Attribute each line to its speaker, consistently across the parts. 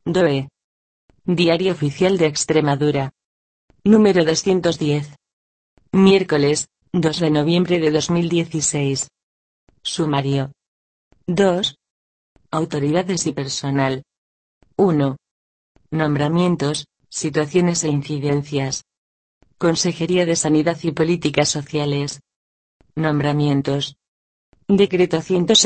Speaker 1: DOE. Diario Oficial de Extremadura. Número 210. Miércoles, 2 de noviembre de 2016. Sumario. 2. Autoridades y personal. 1. Nombramientos, situaciones e incidencias. Consejería de Sanidad y Políticas Sociales. Nombramientos. Decreto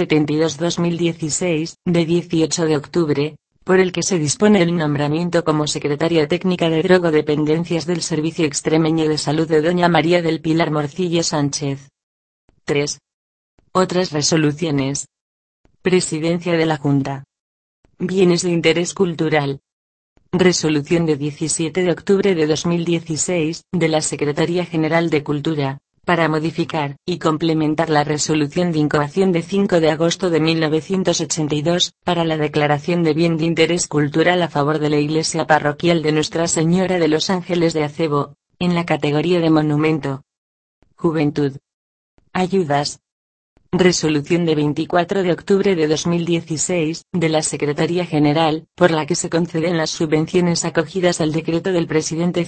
Speaker 1: 172/2016, de 18 de octubre, por el que se dispone el nombramiento como secretaria técnica de drogodependencias del Servicio Extremeño de Salud de doña María del Pilar Morcillo Sánchez. 3. Otras resoluciones. Presidencia de la Junta. Bienes de interés cultural. Resolución de 17 de octubre de 2016, de la Secretaría General de Cultura, para modificar y complementar la resolución de incoación de 5 de agosto de 1982, para la declaración de bien de interés cultural a favor de la iglesia parroquial de Nuestra Señora de los Ángeles de Acebo, en la categoría de monumento. Juventud. Ayudas. Resolución de 24 de octubre de 2016, de la Secretaría General, por la que se conceden las subvenciones acogidas al decreto del presidente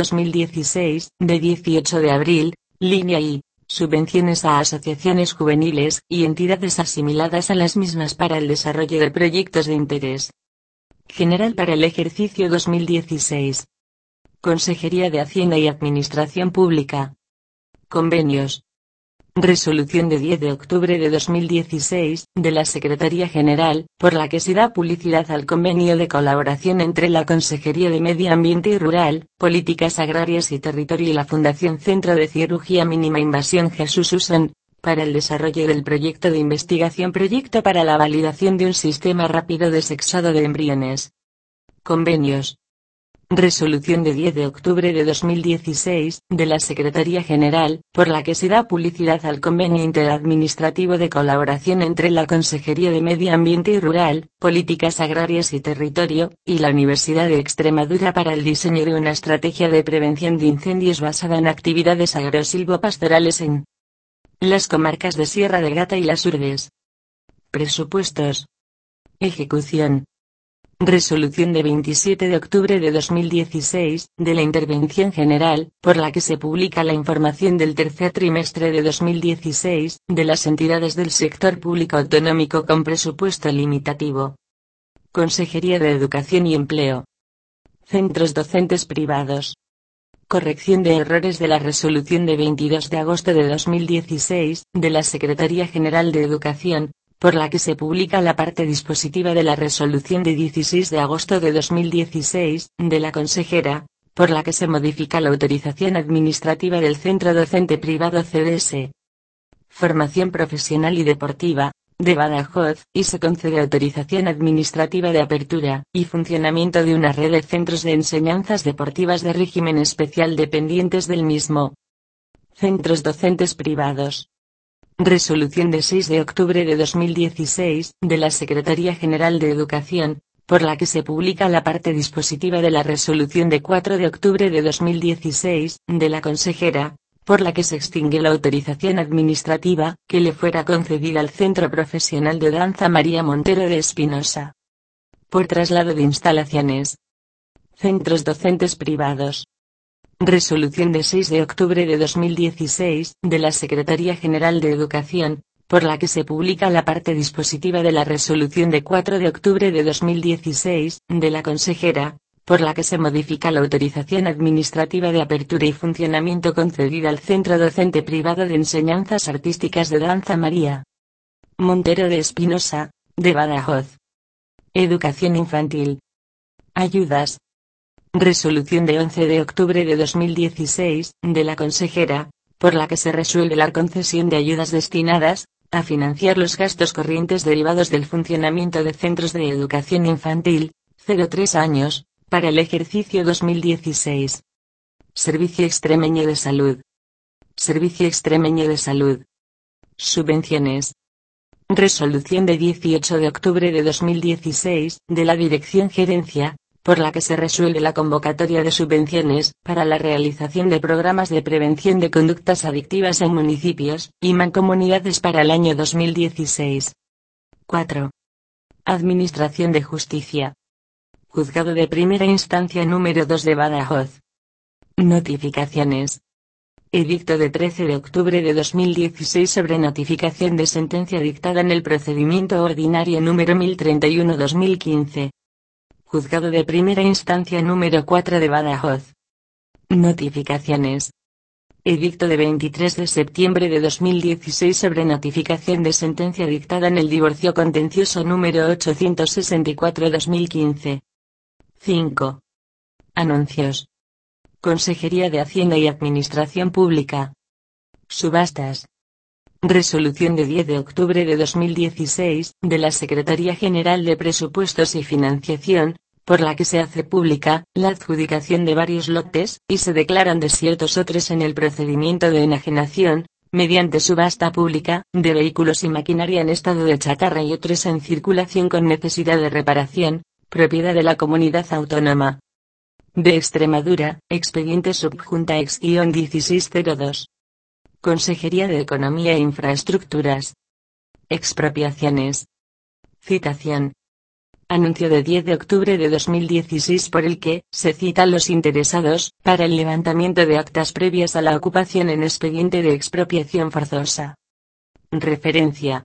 Speaker 1: 5/2016, de 18 de abril, línea I, subvenciones a asociaciones juveniles y entidades asimiladas a las mismas para el desarrollo de proyectos de interés general para el ejercicio 2016. Consejería de Hacienda y Administración Pública. Convenios. Resolución de 10 de octubre de 2016, de la Secretaría General, por la que se da publicidad al convenio de colaboración entre la Consejería de Medio Ambiente y Rural, Políticas Agrarias y Territorio y la Fundación Centro de Cirugía Mínima Invasión Jesús Usón, para el desarrollo del proyecto de investigación Proyecto para la validación de un sistema rápido de sexado de embriones. Convenios. Resolución de 10 de octubre de 2016, de la Secretaría General, por la que se da publicidad al convenio interadministrativo de colaboración entre la Consejería de Medio Ambiente y Rural, Políticas Agrarias y Territorio, y la Universidad de Extremadura para el diseño de una estrategia de prevención de incendios basada en actividades agrosilvopastorales en las comarcas de Sierra de Gata y Las Urdes. Presupuestos. Ejecución. Resolución de 27 de octubre de 2016, de la Intervención General, por la que se publica la información del tercer trimestre de 2016, de las entidades del sector público autonómico con presupuesto limitativo. Consejería de Educación y Empleo. Centros docentes privados. Corrección de errores de la resolución de 22 de agosto de 2016, de la Secretaría General de Educación, por la que se publica la parte dispositiva de la resolución de 16 de agosto de 2016, de la consejera, por la que se modifica la autorización administrativa del centro docente privado CDS. Formación profesional y deportiva, de Badajoz, y se concede autorización administrativa de apertura y funcionamiento de una red de centros de enseñanzas deportivas de régimen especial dependientes del mismo. Centros docentes privados. Resolución de 6 de octubre de 2016, de la Secretaría General de Educación, por la que se publica la parte dispositiva de la resolución de 4 de octubre de 2016, de la consejera, por la que se extingue la autorización administrativa que le fuera concedida al Centro Profesional de Danza María Montero de Espinosa. Por traslado de instalaciones. Centros docentes privados. Resolución de 6 de octubre de 2016, de la Secretaría General de Educación, por la que se publica la parte dispositiva de la resolución de 4 de octubre de 2016, de la consejera, por la que se modifica la autorización administrativa de apertura y funcionamiento concedida al Centro Docente Privado de Enseñanzas Artísticas de Danza María Montero de Espinosa, de Badajoz. Educación infantil. Ayudas. Resolución de 11 de octubre de 2016, de la consejera, por la que se resuelve la concesión de ayudas destinadas a financiar los gastos corrientes derivados del funcionamiento de centros de educación infantil, 0-3 años, para el ejercicio 2016. Servicio Extremeño de Salud. Servicio Extremeño de Salud. Subvenciones. Resolución de 18 de octubre de 2016, de la Dirección Gerencia, por la que se resuelve la convocatoria de subvenciones para la realización de programas de prevención de conductas adictivas en municipios y mancomunidades para el año 2016. 4. Administración de Justicia. Juzgado de Primera Instancia número 2 de Badajoz. Notificaciones. Edicto de 13 de octubre de 2016 sobre notificación de sentencia dictada en el procedimiento ordinario número 1031-2015. Juzgado de Primera Instancia número 4 de Badajoz. Notificaciones. Edicto de 23 de septiembre de 2016 sobre notificación de sentencia dictada en el divorcio contencioso número 864-2015. 5. Anuncios. Consejería de Hacienda y Administración Pública. Subastas. Resolución de 10 de octubre de 2016, de la Secretaría General de Presupuestos y Financiación, por la que se hace pública la adjudicación de varios lotes, y se declaran desiertos otros en el procedimiento de enajenación, mediante subasta pública, de vehículos y maquinaria en estado de chatarra y otros en circulación con necesidad de reparación, propiedad de la Comunidad Autónoma de Extremadura, expediente subjunta ex-1602. Consejería de Economía e Infraestructuras. Expropiaciones. Citación. Anuncio de 10 de octubre de 2016 por el que se cita a los interesados para el levantamiento de actas previas a la ocupación en expediente de expropiación forzosa. Referencia.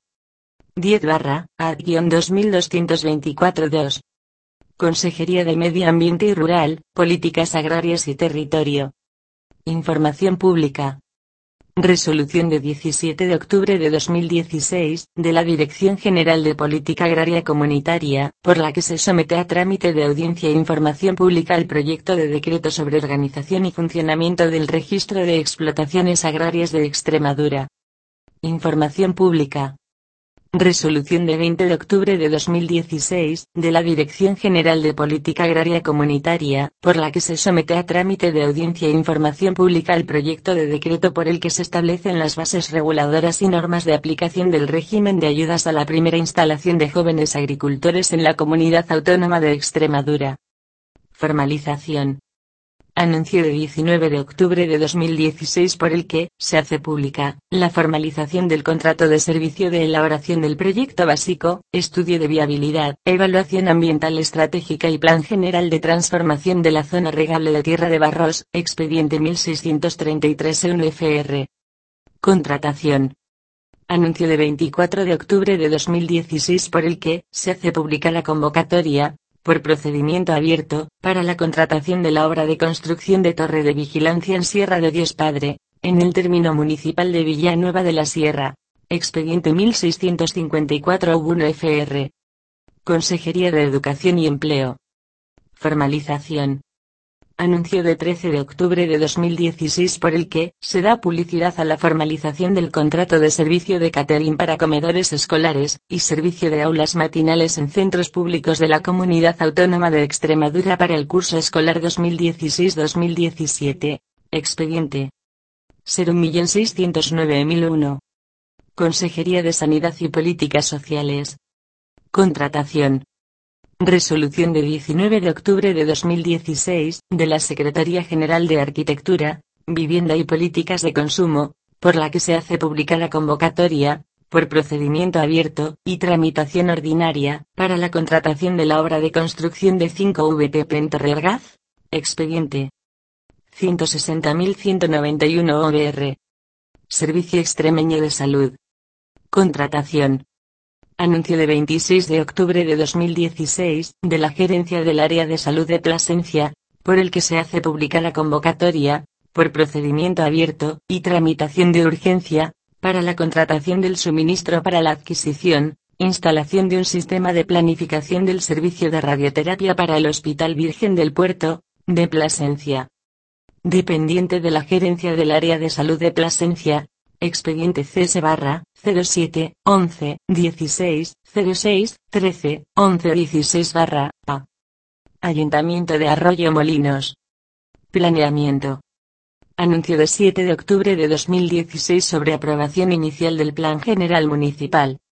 Speaker 1: 10/A-2224-2. Consejería de Medio Ambiente y Rural, Políticas Agrarias y Territorio. Información pública. Resolución de 17 de octubre de 2016, de la Dirección General de Política Agraria Comunitaria, por la que se somete a trámite de audiencia e información pública el proyecto de decreto sobre organización y funcionamiento del Registro de Explotaciones Agrarias de Extremadura. Información pública. Resolución de 20 de octubre de 2016, de la Dirección General de Política Agraria Comunitaria, por la que se somete a trámite de audiencia e información pública el proyecto de decreto por el que se establecen las bases reguladoras y normas de aplicación del régimen de ayudas a la primera instalación de jóvenes agricultores en la Comunidad Autónoma de Extremadura. Formalización. Anuncio de 19 de octubre de 2016 por el que se hace pública la formalización del contrato de servicio de elaboración del proyecto básico, estudio de viabilidad, evaluación ambiental estratégica y plan general de transformación de la zona regable de Tierra de Barros, expediente 1633-1 FR. Contratación. Anuncio de 24 de octubre de 2016 por el que se hace pública la convocatoria por procedimiento abierto, para la contratación de la obra de construcción de torre de vigilancia en Sierra de Dios Padre, en el término municipal de Villanueva de la Sierra. Expediente 1654-1 FR. Consejería de Educación y Empleo. Formalización. Anuncio de 13 de octubre de 2016 por el que se da publicidad a la formalización del contrato de servicio de catering para comedores escolares y servicio de aulas matinales en centros públicos de la Comunidad Autónoma de Extremadura para el curso escolar 2016-2017. Expediente 01609.001. Consejería de Sanidad y Políticas Sociales. Contratación. Resolución de 19 de octubre de 2016, de la Secretaría General de Arquitectura, Vivienda y Políticas de Consumo, por la que se hace pública la convocatoria, por procedimiento abierto y tramitación ordinaria, para la contratación de la obra de construcción de 5 VTP en Torreargaz. Expediente 160.191 OBR. Servicio Extremeño de Salud. Contratación. Anuncio de 26 de octubre de 2016, de la Gerencia del Área de Salud de Plasencia, por el que se hace pública la convocatoria, por procedimiento abierto y tramitación de urgencia, para la contratación del suministro para la adquisición, instalación de un sistema de planificación del servicio de radioterapia para el Hospital Virgen del Puerto, de Plasencia. Dependiente de la Gerencia del Área de Salud de Plasencia. Expediente CS/11-16-06-13-11-16-A. Ayuntamiento de Arroyo Molinos. Planeamiento. Anuncio de 7 de octubre de 2016 sobre aprobación inicial del Plan General Municipal.